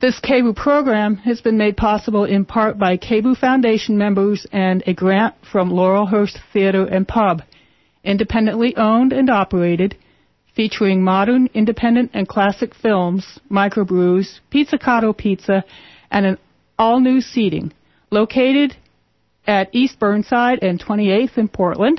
This KBOO program has been made possible in part by KBOO Foundation members and a grant from Laurelhurst Theater and Pub, independently owned and operated, featuring modern, independent, and classic films, microbrews, Pizzicato Pizza, and an all-new seating. Located at East Burnside and 28th in Portland,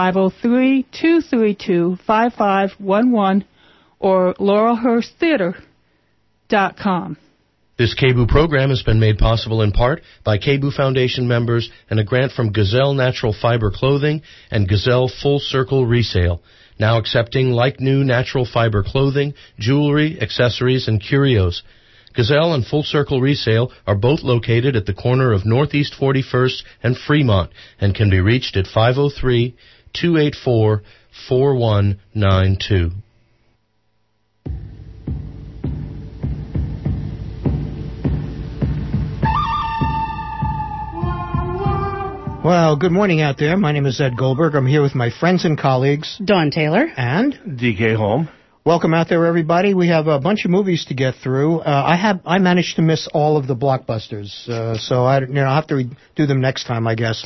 503-232-5511, or laurelhursttheater.com. This KBOO program has been made possible in part by KBOO Foundation members and a grant from Gazelle Natural Fiber Clothing and Gazelle Full Circle Resale, now accepting like-new natural fiber clothing, jewelry, accessories, and curios. Gazelle and Full Circle Resale are both located at the corner of Northeast 41st and Fremont and can be reached at 503-284-4192. Well, good morning out there. My name is Ed Goldberg. I'm here with my friends and colleagues, Dawn Taylor and DK Holm. Welcome out there, everybody. We have a bunch of movies to get through. I managed to miss all of the blockbusters, so I'll have to do them next time, I guess.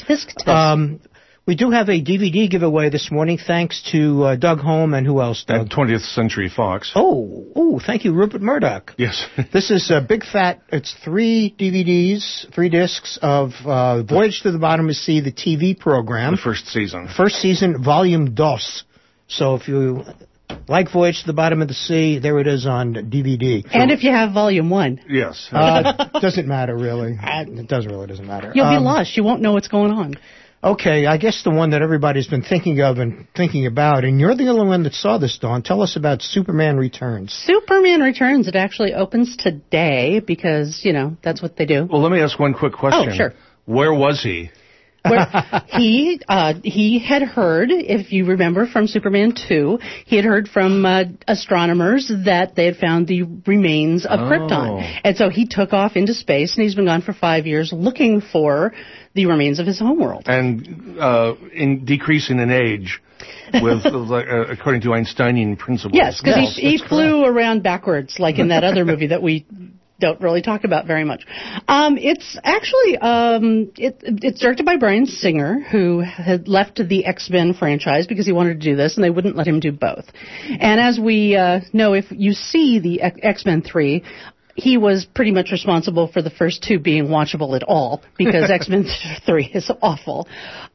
We do have a DVD giveaway this morning, thanks to Doug Holm and who else, Doug? At 20th Century Fox. Oh, thank you, Rupert Murdoch. Yes. This is a big fat, it's 3 DVDs, 3 discs of Voyage to the Bottom of the Sea, the TV program. The first season. First season, Volume Dos. So if you like Voyage to the Bottom of the Sea, there it is on DVD. And if you have Volume 1. Yes. Doesn't matter, really. It doesn't matter. You'll be lost. You won't know what's going on. Okay, I guess the one that everybody's been thinking of and thinking about, and you're the only one that saw this, Dawn. Tell us about Superman Returns. Superman Returns. It actually opens today because, that's what they do. Well, let me ask one quick question. Oh, sure. Where was he? Where he had heard, if you remember from Superman 2, he had heard from astronomers that they had found the remains of Krypton. And so he took off into space, and he's been gone for 5 years looking for the remains of his homeworld. And in decreasing in age, with according to Einsteinian principles. Yes, because he flew around backwards, like in that other movie that we don't really talk about very much. It's actually it's directed by Bryan Singer, who had left the X-Men franchise because he wanted to do this, and they wouldn't let him do both. And as we know, if you see the X-Men 3, he was pretty much responsible for the first 2 being watchable at all, because X-Men 3 is awful.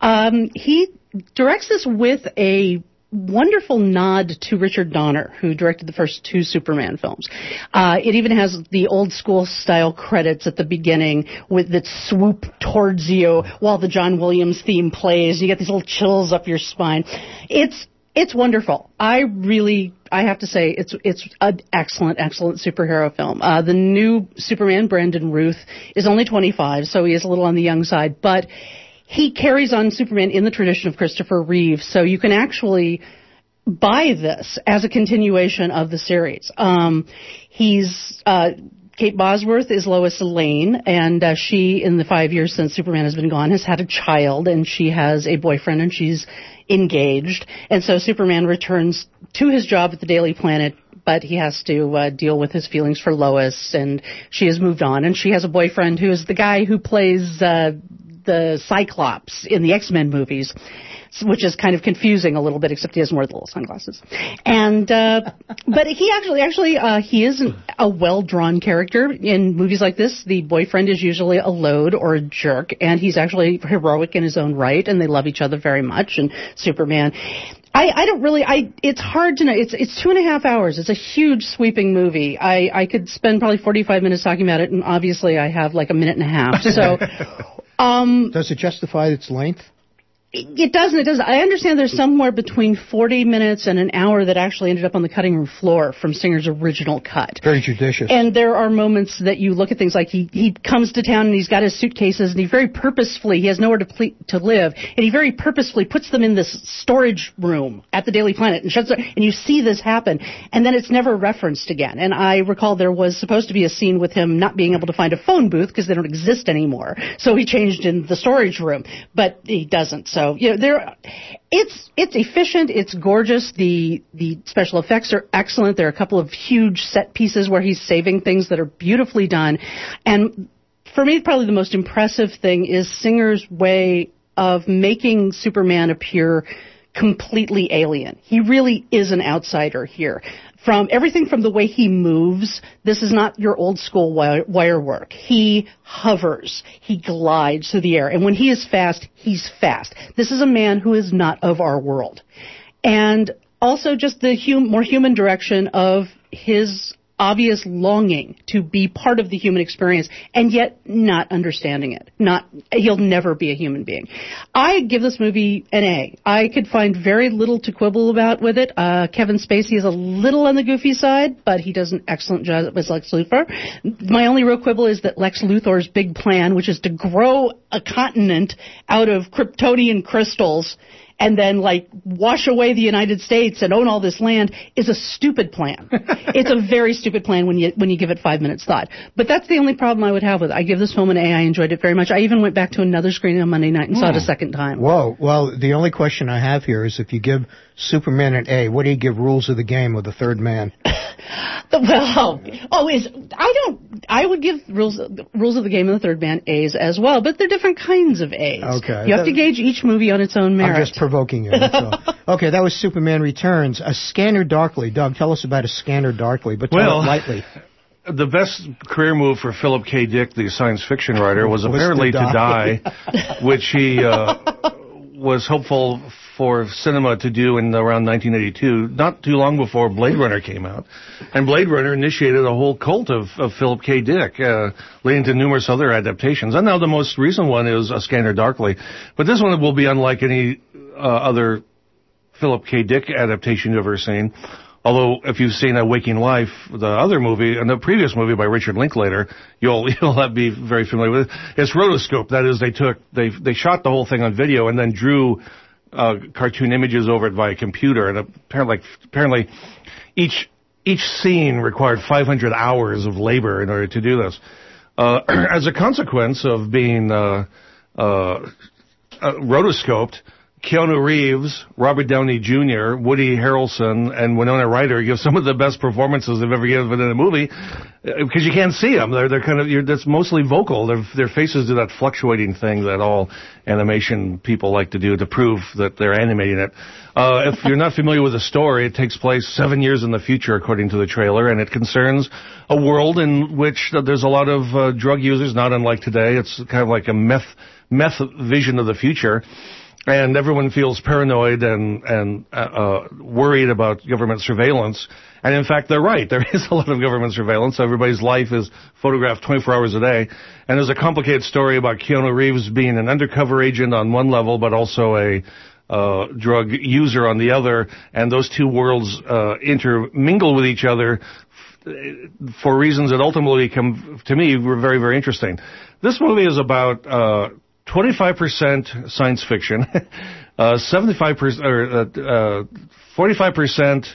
He directs this with a wonderful nod to Richard Donner, who directed the first 2 Superman films. It even has the old school style credits at the beginning that swoop towards you while the John Williams theme plays. You get these little chills up your spine. It's wonderful. I have to say, it's an excellent superhero film. The new Superman, Brandon Routh, is only 25, so he is a little on the young side, but he carries on Superman in the tradition of Christopher Reeve, so you can actually buy this as a continuation of the series. Kate Bosworth is Lois Lane, and she, in the 5 years since Superman has been gone, has had a child, and she has a boyfriend, and she's engaged. And so Superman returns to his job at the Daily Planet, but he has to deal with his feelings for Lois, and she has moved on. And she has a boyfriend who is the guy who plays the Cyclops in the X-Men movies, which is kind of confusing a little bit, except he doesn't wear the little sunglasses. And but he he is a well-drawn character. In movies like this, the boyfriend is usually a load or a jerk, and he's actually heroic in his own right, and they love each other very much. And Superman, it's hard to know. It's 2.5 hours. It's a huge sweeping movie. I could spend probably 45 minutes talking about it, and obviously I have like a minute and a half. So, does it justify its length? It doesn't. I understand there's somewhere between 40 minutes and an hour that actually ended up on the cutting room floor from Singer's original cut. Very judicious. And there are moments that you look at things like he comes to town and he's got his suitcases, and he has nowhere to live, and he very purposefully puts them in this storage room at the Daily Planet and shuts it, and you see this happen, and then it's never referenced again. And I recall there was supposed to be a scene with him not being able to find a phone booth because they don't exist anymore, so he changed in the storage room, but he doesn't. So So, it's efficient, it's gorgeous, the special effects are excellent. There are a couple of huge set pieces where he's saving things that are beautifully done. And for me, probably the most impressive thing is Singer's way of making Superman appear completely alien. He really is an outsider here. From everything from the way he moves, this is not your old school wire work. He hovers, he glides through the air, and when he is fast, he's fast. This is a man who is not of our world. And also just the more human direction of his obvious longing to be part of the human experience and yet not understanding it. He'll never be a human being. I give this movie an A. I could find very little to quibble about with it. Kevin Spacey is a little on the goofy side, but he does an excellent job as Lex Luthor. My only real quibble is that Lex Luthor's big plan, which is to grow a continent out of Kryptonian crystals and then, wash away the United States and own all this land, is a stupid plan. It's a very stupid plan when you give it 5 minutes thought. But that's the only problem I would have with it. I give this film an A. I enjoyed it very much. I even went back to another screening on Monday night and saw it a second time. Whoa. Well, the only question I have here is if you give Superman an A, what do you give Rules of the Game with the third man? I would give Rules of the Game and the Third Man A's as well, but they're different kinds of A's. Okay. You have to gauge each movie on its own merit. I'm just provoking you. That's all. Okay, that was Superman Returns. A Scanner Darkly. Doug, tell us about A Scanner Darkly, but tell it lightly. The best career move for Philip K. Dick, the science fiction writer, was apparently to die, which he was hopeful for cinema to do in around 1982, not too long before Blade Runner came out. And Blade Runner initiated a whole cult of Philip K. Dick, leading to numerous other adaptations. And now the most recent one is A Scanner Darkly. But this one will be unlike any other Philip K. Dick adaptation you've ever seen. Although, if you've seen A Waking Life, the other movie, and the previous movie by Richard Linklater, you'll be very familiar with it. It's rotoscope. That is, they shot the whole thing on video and then drew cartoon images over it via computer. And apparently, each scene required 500 hours of labor in order to do this. As a consequence of being rotoscoped, Keanu Reeves, Robert Downey Jr., Woody Harrelson, and Winona Ryder give some of the best performances they've ever given in a movie because you can't see them. They're kind of that's mostly vocal. Their faces do that fluctuating thing that all animation people like to do to prove that they're animating it. If you're not familiar with the story, it takes place 7 years in the future, according to the trailer, and it concerns a world in which there's a lot of drug users, not unlike today. It's kind of like a meth vision of the future. And everyone feels paranoid and worried about government surveillance. And in fact, they're right. There is a lot of government surveillance. Everybody's life is photographed 24 hours a day. And there's a complicated story about Keanu Reeves being an undercover agent on one level, but also a drug user on the other. And those two worlds intermingle with each other for reasons that ultimately come, to me, were very, very interesting. This movie is about 25% science fiction, 45%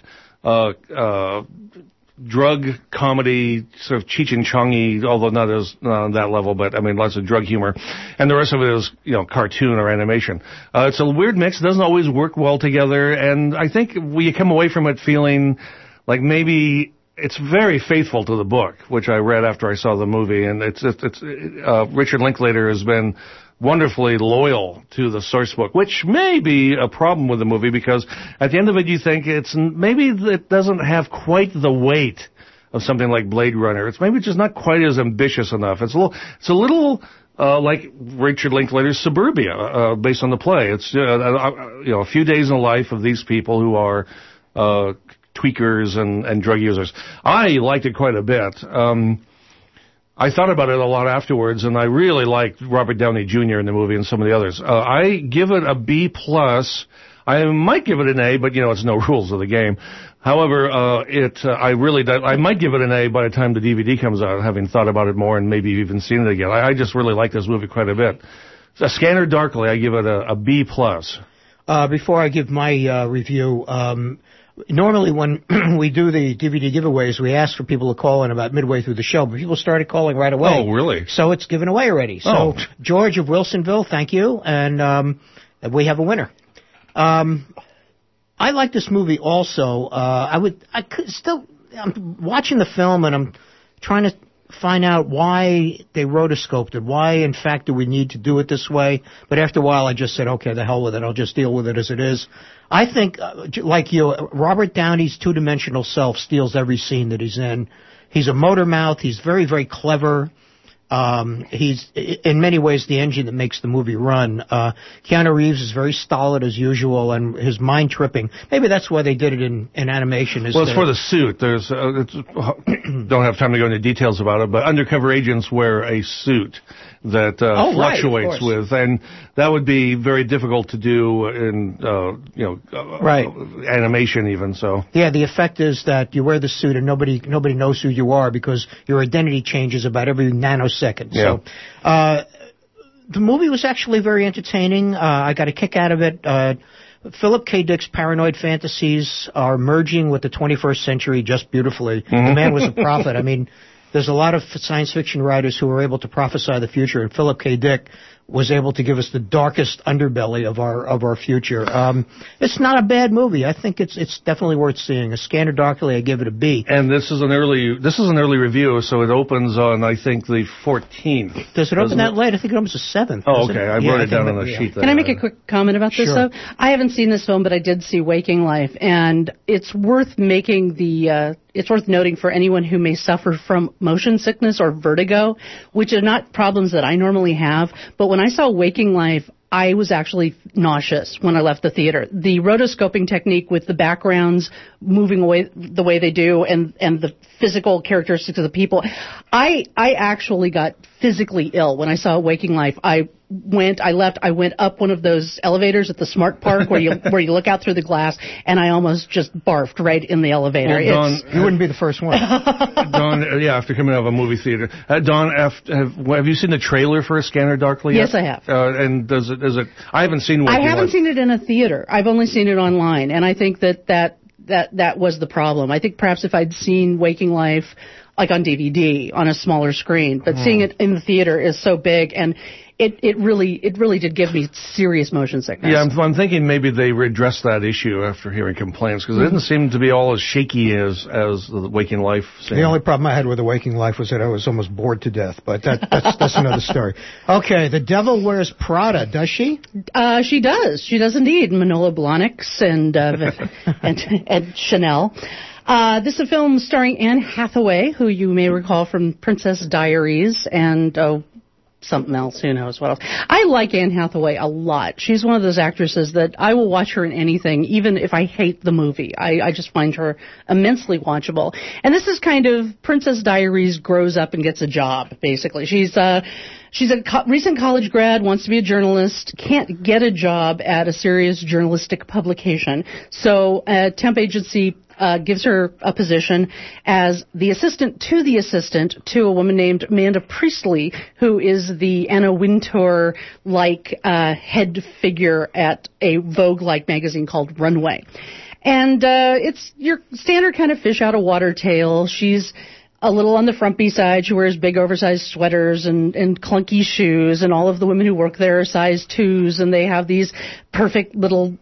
drug comedy, sort of Cheech and Chong-y, although not on that level, but I mean lots of drug humor, and the rest of it is cartoon or animation. It's a weird mix. It doesn't always work well together, and I think you come away from it feeling like maybe it's very faithful to the book, which I read after I saw the movie, and it's Richard Linklater has been wonderfully loyal to the source book, which may be a problem with the movie because at the end of it you think maybe it doesn't have quite the weight of something like Blade Runner. It's maybe just not quite as ambitious enough. It's a little like Richard Linklater's Suburbia, based on the play. It's a few days in the life of these people who are tweakers and drug users. I liked it quite a bit. I thought about it a lot afterwards, and I really liked Robert Downey Jr. in the movie and some of the others. I give it a B+. I might give it an A, but it's no rules of the game. However, I might give it an A by the time the DVD comes out, having thought about it more and maybe even seen it again. I just really like this movie quite a bit. A Scanner Darkly, I give it a B+. Before I give my review, normally when we do the DVD giveaways, we ask for people to call in about midway through the show, but people started calling right away. Oh, really? So it's given away already. So George of Wilsonville, thank you. And we have a winner. I like this movie also. I'm watching the film and I'm trying to find out why they rotoscoped it. Why, in fact, do we need to do it this way? But after a while, I just said, okay, the hell with it. I'll just deal with it as it is. I think, like you, Robert Downey's two-dimensional self steals every scene that he's in. He's a motor mouth. He's very, very clever. He's, in many ways, the engine that makes the movie run. Keanu Reeves is very stolid as usual, and his mind-tripping. Maybe that's why they did it in animation. Well, it's for the suit. There's don't have time to go into details about it, but undercover agents wear a suit that fluctuates with, and that would be very difficult to do in animation even. So yeah, the effect is that you wear the suit and nobody knows who you are because your identity changes about every nanosecond. Yeah. So the movie was actually very entertaining. I got a kick out of it. Philip K. Dick's paranoid fantasies are merging with the 21st century just beautifully. The man was a prophet. I mean, there's a lot of science fiction writers who were able to prophesy the future, and Philip K. Dick was able to give us the darkest underbelly of our future. It's not a bad movie. I think it's definitely worth seeing. A Scanner Darkly, I give it a B. And this is an early review, so it opens on, I think, the 14th. Does it open that late? I think it opens the 7th. Oh, okay. I wrote it down on the sheet there. Can I make a quick comment about this, though? I haven't seen this film, but I did see Waking Life, and it's worth making it's worth noting for anyone who may suffer from motion sickness or vertigo, which are not problems that I normally have. But when I saw Waking Life, I was actually nauseous when I left the theater. The rotoscoping technique with the backgrounds moving away the way they do and the physical characteristics of the people, I actually got physically ill when I saw Waking Life. I went up one of those elevators at the Smart Park where you look out through the glass, and I almost just barfed right in the elevator. Well, Dawn, you wouldn't be the first one. Dawn, after coming out of a movie theater. Dawn, have you seen the trailer for A Scanner Darkly yet? Yes, I have. And does it? I haven't seen Waking Life. I haven't seen it in a theater. I've only seen it online, and I think that was the problem. I think perhaps if I'd seen Waking Life like on DVD on a smaller screen, but seeing it in the theater is so big, and it really did give me serious motion sickness. Yeah, I'm thinking maybe they redressed that issue after hearing complaints, because it didn't seem to be all as shaky as the Waking Life scene. The only problem I had with the Waking Life was that I was almost bored to death, but that's another story. Okay, The Devil Wears Prada, does she? She does. She does indeed. Manolo Blahnik and Chanel. This is a film starring Anne Hathaway, who you may recall from Princess Diaries and something else, who knows what else. I like Anne Hathaway a lot. She's one of those actresses that I will watch her in anything, even if I hate the movie. I just find her immensely watchable. And this is kind of Princess Diaries grows up and gets a job, basically. She's a recent college grad, wants to be a journalist, can't get a job at a serious journalistic publication. So a temp agency gives her a position as the assistant to a woman named Amanda Priestley, who is the Anna Wintour-like head figure at a Vogue-like magazine called Runway. And it's your standard kind of fish out of water tale. She's a little on the frumpy side. She wears big oversized sweaters and clunky shoes, and all of the women who work there are size 2s, and they have these perfect little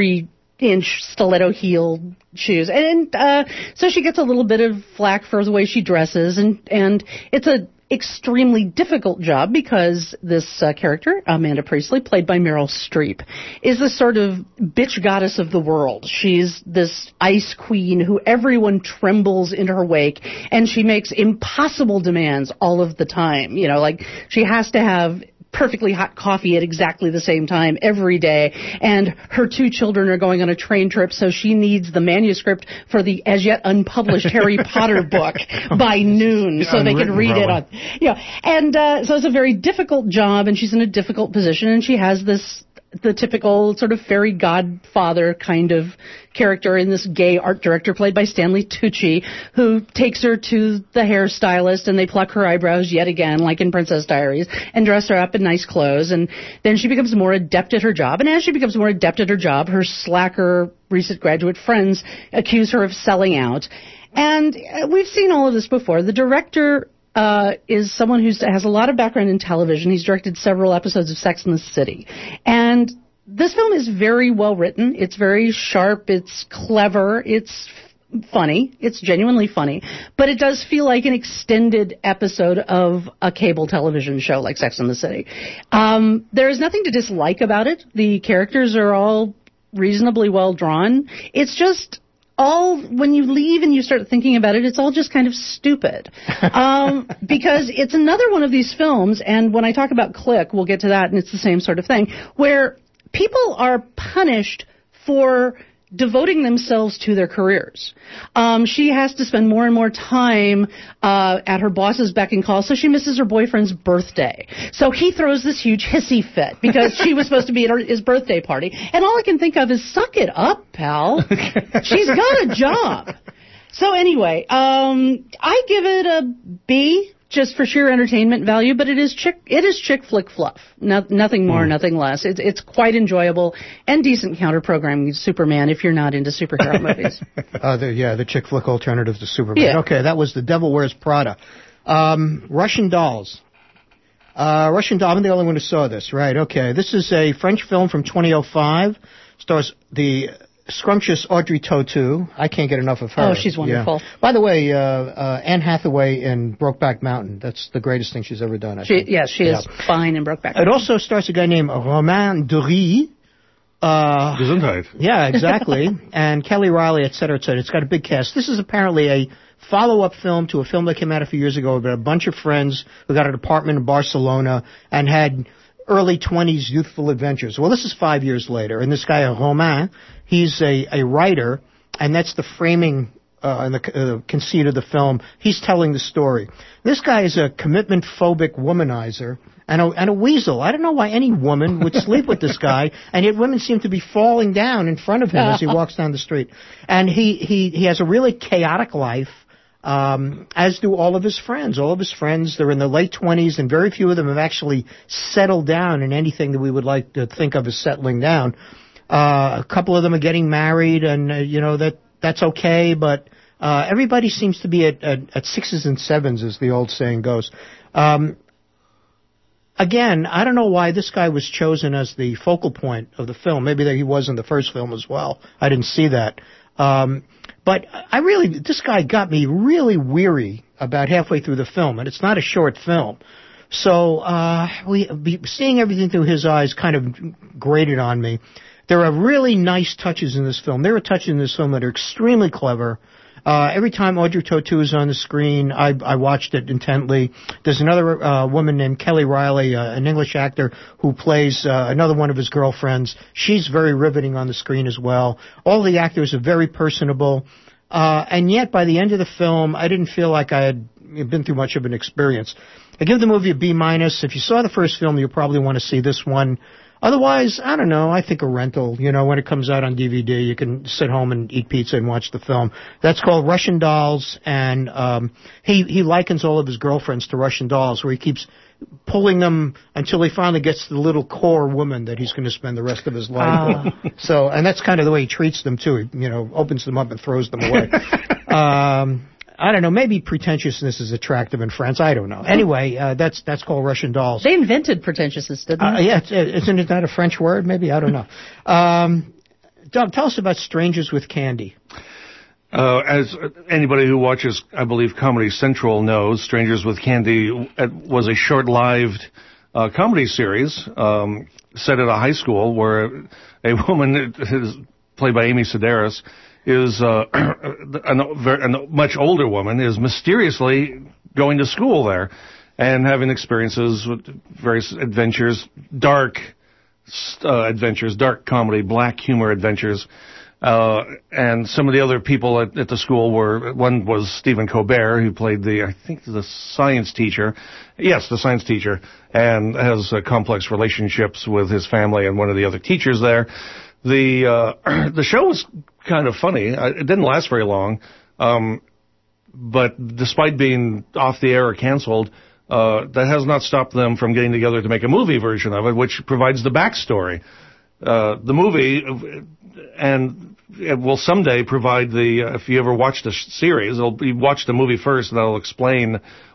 3-inch stiletto heel shoes. And so she gets a little bit of flack for the way she dresses, and it's a extremely difficult job because this character, Amanda Priestley, played by Meryl Streep, is the sort of bitch goddess of the world. She's this ice queen who everyone trembles into her wake, and she makes impossible demands all of the time. You know, like she has to have perfectly hot coffee at exactly the same time every day, and her 2 children are going on a train trip, so she needs the manuscript for the as yet unpublished Harry Potter book by noon so they can read it on. And so it's a very difficult job, and she's in a difficult position, and she has the typical sort of fairy godfather kind of character in this gay art director played by Stanley Tucci, who takes her to the hairstylist, and they pluck her eyebrows yet again, like in Princess Diaries, and dress her up in nice clothes. And then she becomes more adept at her job. And as she becomes more adept at her job, her slacker recent graduate friends accuse her of selling out. And we've seen all of this before. The director is someone who has a lot of background in television. He's directed several episodes of Sex and the City. And this film is very well written. It's very sharp. It's clever. It's funny. It's genuinely funny. But it does feel like an extended episode of a cable television show like Sex and the City. There is nothing to dislike about it. The characters are all reasonably well drawn. It's just all, when you leave and you start thinking about it, it's all just kind of stupid. Because it's another one of these films, and when I talk about Click, we'll get to that, and it's the same sort of thing, where people are punished for devoting themselves to their careers. She has to spend more and more time at her boss's beck and call, so she misses her boyfriend's birthday. So he throws this huge hissy fit because she was supposed to be at his birthday party. And all I can think of is, suck it up, pal. She's got a job. So anyway, I give it a B, just for sheer entertainment value, but it is chick flick fluff. Nothing more, nothing less. It's quite enjoyable and decent counter programming to Superman if you're not into superhero movies. The chick flick alternative to Superman. Yeah. Okay, that was The Devil Wears Prada. Russian Dolls. I'm the only one who saw this, right? Okay, this is a French film from 2005. Stars the scrumptious Audrey Tautou. I can't get enough of her. Oh, she's wonderful. Yeah. By the way, Anne Hathaway in Brokeback Mountain. That's the greatest thing she's ever done, she is fine in Brokeback Mountain. It also stars a guy named Romain Duris. Gesundheit. Yeah, exactly. And Kelly Riley, et cetera, et cetera. It's got a big cast. This is apparently a follow-up film to a film that came out a few years ago about a bunch of friends who got an apartment in Barcelona and had early 20s youthful adventures. Well, this is 5 years later, and this guy, Romain, he's a writer, and that's the framing and the conceit of the film. He's telling the story. This guy is a commitment-phobic womanizer and a weasel. I don't know why any woman would sleep with this guy, and yet women seem to be falling down in front of him as he walks down the street. And he has a really chaotic life, as do all of his friends. All of his friends, they're in their late 20s, and very few of them have actually settled down in anything that we would like to think of as settling down. A couple of them are getting married, and that's okay, but everybody seems to be at sixes and sevens, as the old saying goes. Again, I don't know why this guy was chosen as the focal point of the film. Maybe that he was in the first film as well. I didn't see that. But this guy got me really weary about halfway through the film, and it's not a short film. So seeing everything through his eyes kind of grated on me. There are really nice touches in this film. There are touches in this film that are extremely clever. Every time Audrey Tautou is on the screen, I watched it intently. There's another woman named Kelly Riley, an English actor, who plays another one of his girlfriends. She's very riveting on the screen as well. All the actors are very personable. And yet, by the end of the film, I didn't feel like I had been through much of an experience. I give the movie a B-. If you saw the first film, you'll probably want to see this one. Otherwise, I don't know, I think a rental, when it comes out on DVD, you can sit home and eat pizza and watch the film. That's called Russian Dolls, and he likens all of his girlfriends to Russian dolls, where he keeps pulling them until he finally gets to the little core woman that he's going to spend the rest of his life with. So, and that's kind of the way he treats them, too. He, opens them up and throws them away. I don't know, maybe pretentiousness is attractive in France. I don't know. Anyway, that's called Russian Dolls. They invented pretentiousness, didn't they? Yeah, isn't that a French word? Maybe, I don't know. Doug, tell us about Strangers with Candy. As anybody who watches, I believe, Comedy Central knows, Strangers with Candy was a short-lived comedy series set at a high school where a woman, played by Amy Sedaris, is a much older woman, is mysteriously going to school there and having experiences with various adventures, dark comedy, black humor adventures. And some of the other people at the school one was Stephen Colbert, who played the science teacher. Yes, the science teacher, and has complex relationships with his family and one of the other teachers there. The show was kind of funny. It didn't last very long, but despite being off the air or canceled, that has not stopped them from getting together to make a movie version of it, which provides the backstory. The movie, and it will someday provide if you ever watch the series, you watch the movie first, and that'll explain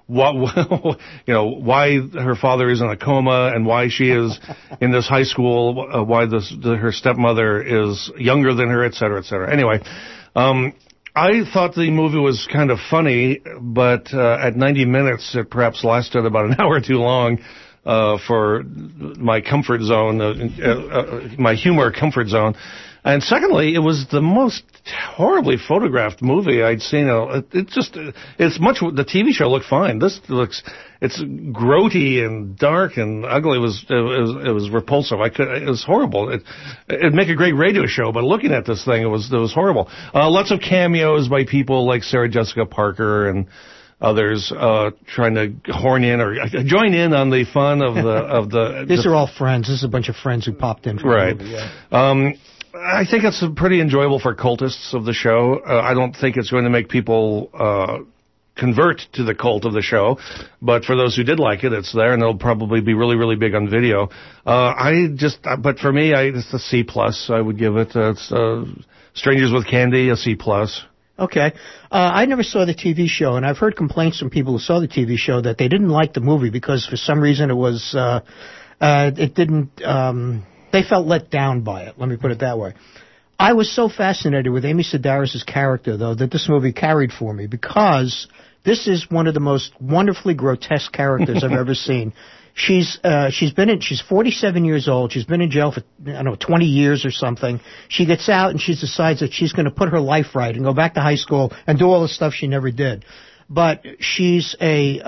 what why her father is in a coma and why she is in this high school, why her stepmother is younger than her, et cetera, et cetera. Anyway, I thought the movie was kind of funny, but at 90 minutes it perhaps lasted about an hour too long for my comfort zone, my humor comfort zone. And secondly, it was the most horribly photographed movie I'd seen. It's much, the TV show looked fine. It's grody and dark and ugly. It was repulsive. It was horrible. It'd make a great radio show, but looking at this thing, it was horrible. Lots of cameos by people like Sarah Jessica Parker and others, trying to horn in or join in on the fun of the. These are all friends. This is a bunch of friends who popped in. Right. The movie, yeah. I think it's pretty enjoyable for cultists of the show. I don't think it's going to make people convert to the cult of the show, but for those who did like it, it's there, and it'll probably be really, really big on video. But for me, it's a C+. I would give it. It's Strangers with Candy, a C+. Okay. I never saw the TV show, and I've heard complaints from people who saw the TV show that they didn't like the movie because for some reason it was, it didn't. They felt let down by it, let me put it that way. I was so fascinated with Amy Sedaris' character, though, that this movie carried for me because this is one of the most wonderfully grotesque characters I've ever seen. She's 47 years old. She's been in jail for, 20 years or something. She gets out and she decides that she's going to put her life right and go back to high school and do all the stuff she never did. But she's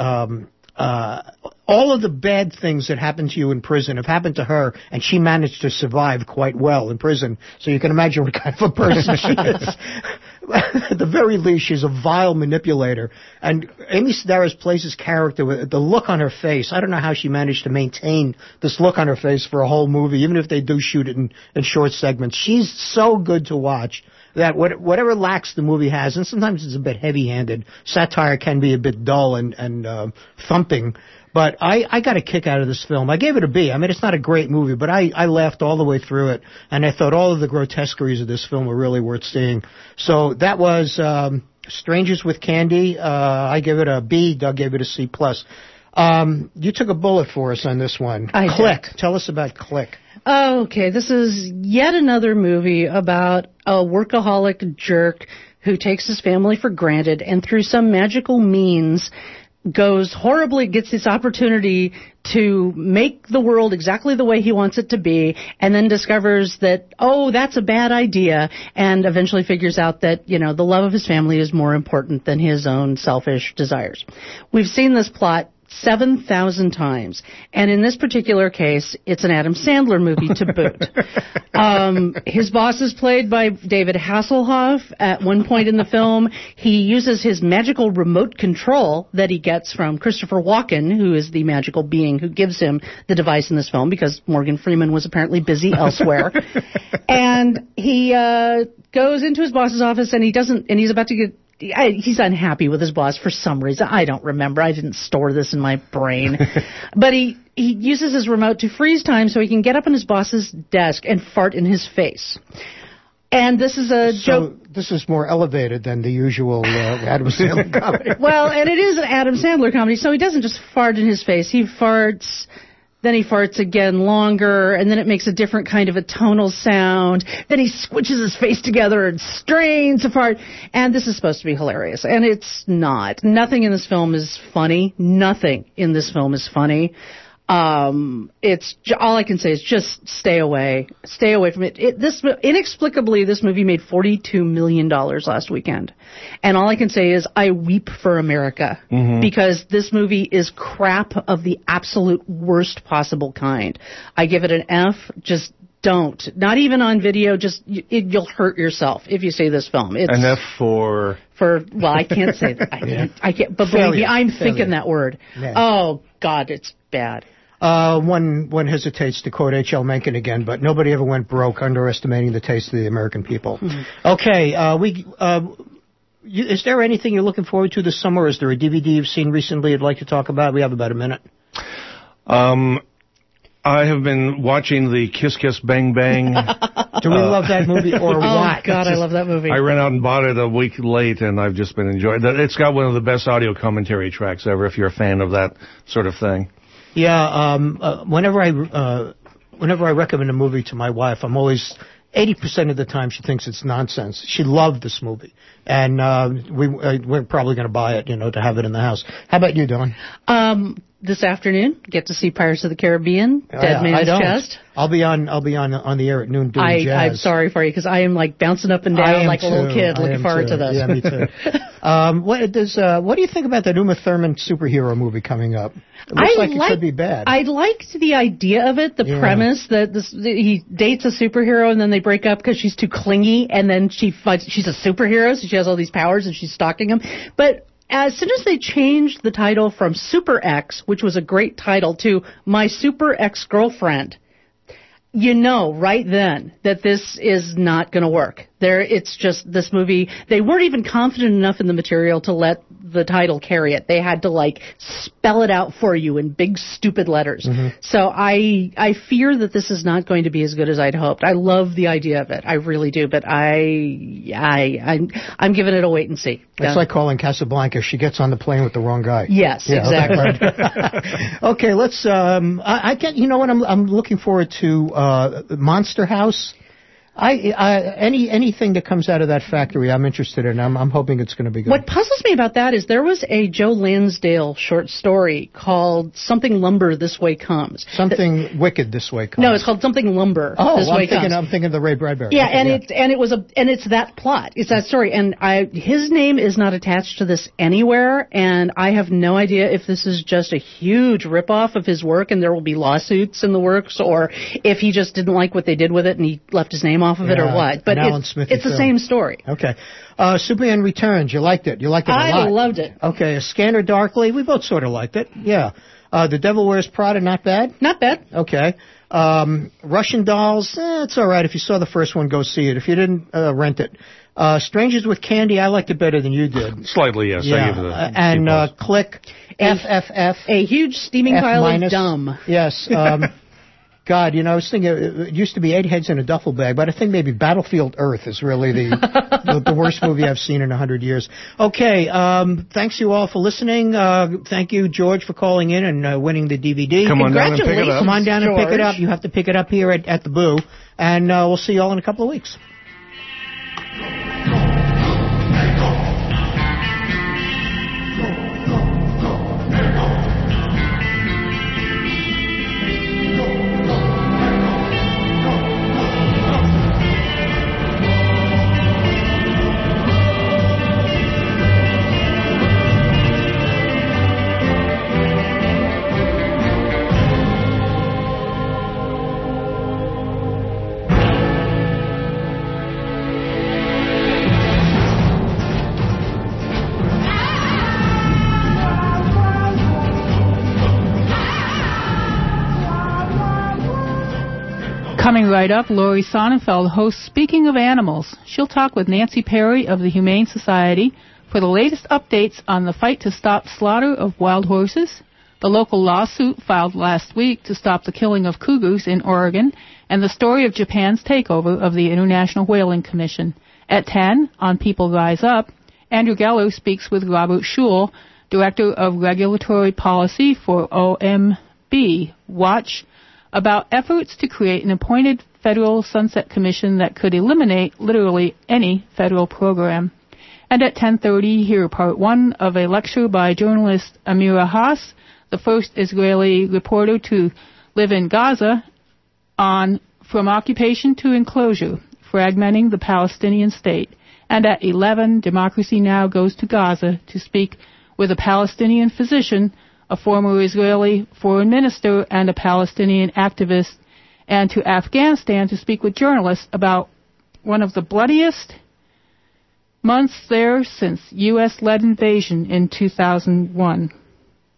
all of the bad things that happen to you in prison have happened to her, and she managed to survive quite well in prison. So you can imagine what kind of a person she is. At the very least, she's a vile manipulator. And Amy Sedaris plays this character with the look on her face. I don't know how she managed to maintain this look on her face for a whole movie, even if they do shoot it in short segments. She's so good to watch that whatever lacks the movie has, and sometimes it's a bit heavy-handed. Satire can be a bit dull and thumping. But I got a kick out of this film. I gave it a B. I mean, it's not a great movie, but I laughed all the way through it, and I thought all of the grotesqueries of this film were really worth seeing. So that was Strangers with Candy. I gave it a B. Doug gave it a C+. You took a bullet for us on this one. Click. Tell us about Click. Okay, this is yet another movie about a workaholic jerk who takes his family for granted and through some magical means gets this opportunity to make the world exactly the way he wants it to be, and then discovers that, that's a bad idea, and eventually figures out that, the love of his family is more important than his own selfish desires. We've seen this plot 7,000 times. And in this particular case, it's an Adam Sandler movie to boot. His boss is played by David Hasselhoff. At one point in the film, he uses his magical remote control that he gets from Christopher Walken, who is the magical being who gives him the device in this film, because Morgan Freeman was apparently busy elsewhere. And he goes into his boss's office, and he's about to get he's unhappy with his boss for some reason. I don't remember. I didn't store this in my brain. But he uses his remote to freeze time so he can get up on his boss's desk and fart in his face. And this is a joke. This is more elevated than the usual Adam Sandler comedy. Well, and it is an Adam Sandler comedy, so he doesn't just fart in his face. He farts... Then he farts again longer, and then it makes a different kind of a tonal sound. Then he squishes his face together and strains a fart. And this is supposed to be hilarious, and it's not. Nothing in this film is funny. Nothing in this film is funny. It's all I can say is just stay away. Stay away from it. Inexplicably, this movie made $42 million last weekend. And all I can say is I weep for America, because this movie is crap of the absolute worst possible kind. I give it an F. Just don't. Not even on video. Just you'll hurt yourself if you see this film. It's an F for well, I can't say that. I can't. But believe me, I'm thinking that word. Yeah. Oh God, it's bad. One hesitates to quote H.L. Mencken again, but nobody ever went broke underestimating the taste of the American people. Okay, is there anything you're looking forward to this summer? Is there a DVD you've seen recently you'd like to talk about? We have about a minute. I have been watching the Kiss Kiss Bang Bang. Do we love that movie or what? Oh, God, I love that movie. I ran out and bought it a week late, and I've just been enjoying it. It's got one of the best audio commentary tracks ever, if you're a fan of that sort of thing. Yeah, whenever I recommend a movie to my wife, I'm always 80% of the time she thinks it's nonsense. She loved this movie, and we're probably going to buy it, to have it in the house. How about you, Dawn? This afternoon, get to see Pirates of the Caribbean, Dead Man's Chest. I'll be on the air at noon doing jazz. I'm sorry for you because I am like bouncing up and down like a little kid, looking forward to this. Yeah, me too. What do you think about that Uma Thurman superhero movie coming up? It looks like it could be bad. I liked the idea of it, the premise that he dates a superhero and then they break up because she's too clingy, and then she's a superhero, so she has all these powers and she's stalking him. But as soon as they changed the title from Super X, which was a great title, to My Super Ex-Girlfriend, right then that this is not going to work. It's just this movie. They weren't even confident enough in the material to let the title carry it. They had to spell it out for you in big stupid letters. Mm-hmm. So I fear that this is not going to be as good as I'd hoped. I love the idea of it. I really do, but I'm giving it a wait and see. It's like calling Casablanca. She gets on the plane with the wrong guy. Yes, yeah, exactly. Okay, let's. I get. You know what? I'm looking forward to Monster House. Anything that comes out of that factory, I'm interested in. I'm hoping it's going to be good. What puzzles me about that is there was a Joe Lansdale short story called Something Lumber This Way Comes. Something Wicked This Way Comes. No, it's called Something Lumber This Way Comes. I'm thinking of the Ray Bradbury. Yeah, it's that plot. It's that story, and his name is not attached to this anywhere, and I have no idea if this is just a huge ripoff of his work and there will be lawsuits in the works, or if he just didn't like what they did with it and he left his name off of it or what. But it's the same story. Okay. Superman Returns. You liked it. You liked it a lot. I loved it. Okay. A Scanner Darkly. We both sort of liked it. Yeah. The Devil Wears Prada. Not bad. Not bad. Okay. Russian Dolls. It's all right. If you saw the first one, go see it. If you didn't, rent it. Strangers with Candy. I liked it better than you did. Slightly, yes. Yeah. I gave it and Click. FFF. A huge steaming pile of dumb. Yes. God, I was thinking it used to be 8 heads in a duffel bag, but I think maybe Battlefield Earth is really the worst movie I've seen in 100 years. Okay, thanks you all for listening. Thank you, George, for calling in and winning the DVD. Come on down and pick it up. Come on down and pick it up. You have to pick it up here at the Boo, and we'll see you all in a couple of weeks. Coming right up, Laurie Sonnenfeld hosts Speaking of Animals. She'll talk with Nancy Perry of the Humane Society for the latest updates on the fight to stop slaughter of wild horses, the local lawsuit filed last week to stop the killing of cougars in Oregon, and the story of Japan's takeover of the International Whaling Commission. At 10, on People Rise Up, Andrew Geller speaks with Robert Schul, Director of Regulatory Policy for OMB Watch, about efforts to create an appointed federal sunset commission that could eliminate literally any federal program. And at 10:30, hear part 1 of a lecture by journalist Amira Haas, the first Israeli reporter to live in Gaza, on From Occupation to Enclosure, Fragmenting the Palestinian State. And at 11, Democracy Now! Goes to Gaza to speak with a Palestinian physician, a former Israeli foreign minister, and a Palestinian activist, and to Afghanistan to speak with journalists about one of the bloodiest months there since U.S.-led invasion in 2001.